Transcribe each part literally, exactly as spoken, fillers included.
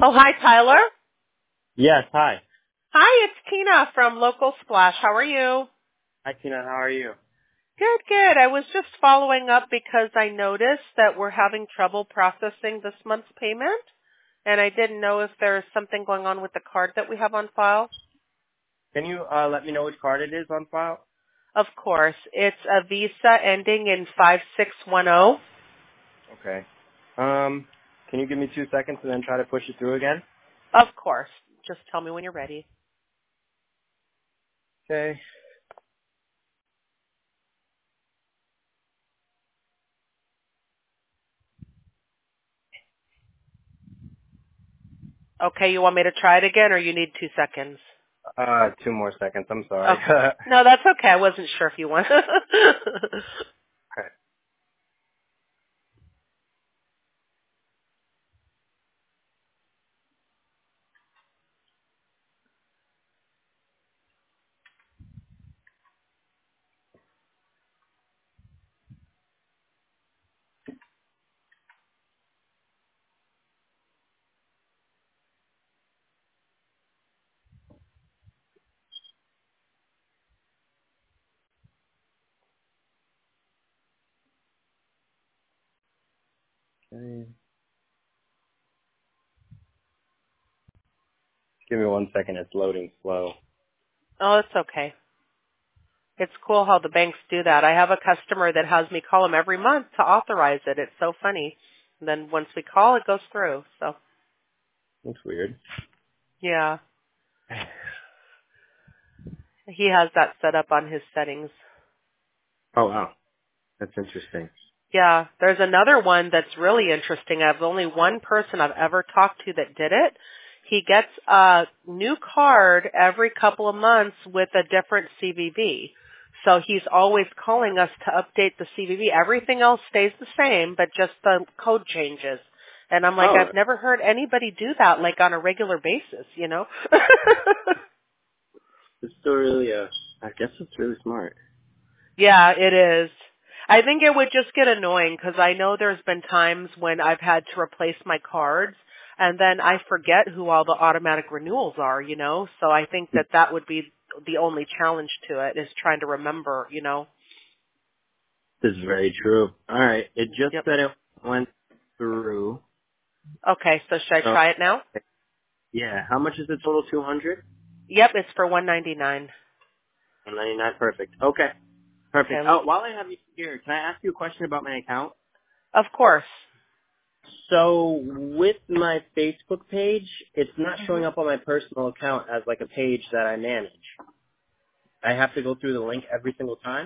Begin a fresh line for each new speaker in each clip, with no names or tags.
Oh, hi, Tyler.
Yes, hi.
Hi, it's Tina from Local Splash. How are you?
Hi, Tina. How are you?
Good, good. I was just following up because I noticed that we're having trouble processing this month's payment, and I didn't know if there's something going on with the card that we have on file.
Can you uh, let me know which card it is on file?
Of course. It's a Visa ending in five six one zero.
Okay. Um, can you give me two seconds and then try to push it through again?
Of course. Just tell me when you're ready.
Okay.
Okay, you want me to try it again, or you need two seconds?
Uh, two more seconds. I'm sorry.
Okay. No, that's okay. I wasn't sure if you want.
Okay. Okay. Give me one second. It's loading slow.
Oh, it's okay. It's cool how the banks do that. I have a customer that has me call them every month to authorize it. It's so funny. And then once we call, it goes through. So,
That's weird.
yeah. He has that set up on his settings.
Oh, wow. That's interesting.
Yeah. There's another one that's really interesting. I've only one person I've ever talked to that did it. He gets a new card every couple of months with a different C V V. So he's always calling us to update the C V V. Everything else stays the same, but just the code changes. And I'm like,
Oh,
I've never heard anybody do that, like on a regular basis, you know?
it's still really, uh, I guess it's really smart.
Yeah, it is. I think it would just get annoying because I know there's been times when I've had to replace my cards and then I forget who all the automatic renewals are, you know? So I think that that would be the only challenge to it is trying to remember, you know?
This is very true. All right. It just
Yep.
said it went through.
Okay, so should I
So,
try it now?
yeah. How much is the total? two hundred?
Yep, it's for one ninety-nine.
one ninety-nine. Perfect. Okay. Perfect.
Okay.
Oh, while I have you here, can I ask you a question about my account?
Of course.
So with my Facebook page, it's not
hmm
showing up on my personal account as like a page that I manage. I have to go through the link every single time?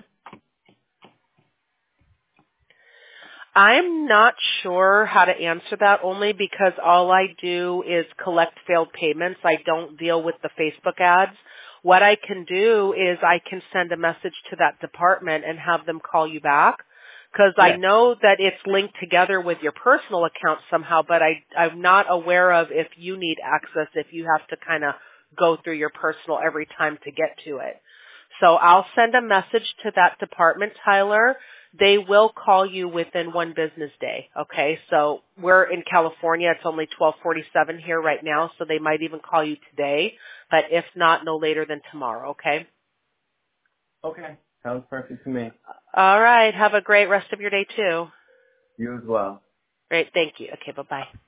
I'm not sure how to answer that only because all I do is collect failed payments. I don't deal with the Facebook ads. What I can do is I can send a message to that department and have them call you back because I
Yeah.
know that it's linked together with your personal account somehow, but I, I'm not aware of if you need access, if you have to kind of go through your personal every time to get to it. So I'll send a message to that department, Tyler. They will call you within one business day. Okay, so we're in California. It's only twelve forty-seven here right now, so they might even call you today. But if not, no later than tomorrow. Okay.
Okay. Sounds perfect to me.
All right. Have a great rest of your day too.
You as well.
Great. Thank you. Okay. Bye bye.